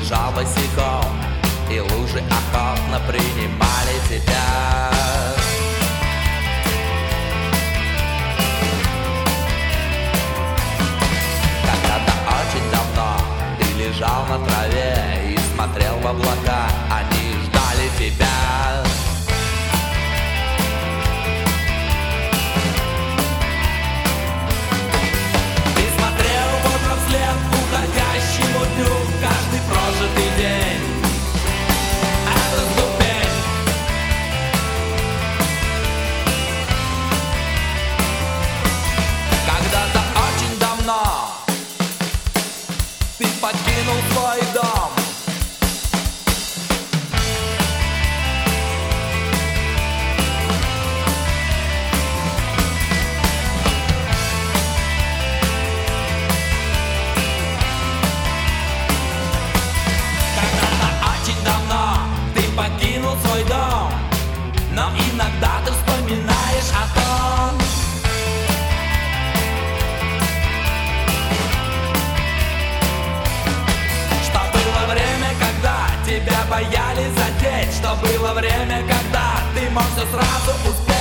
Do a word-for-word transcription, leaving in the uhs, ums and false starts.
лежал босиком, и лужи охотно принимали тебя. Когда-то очень давно ты лежал на траве и смотрел в облака, они ждали тебя. Каждый прожитый день — это ступень. Когда-то очень давно ты покинул свой дом. Покинул свой дом, но иногда ты вспоминаешь о том, что было время, когда тебя боялись задеть, что было время, когда ты мог все сразу успеть.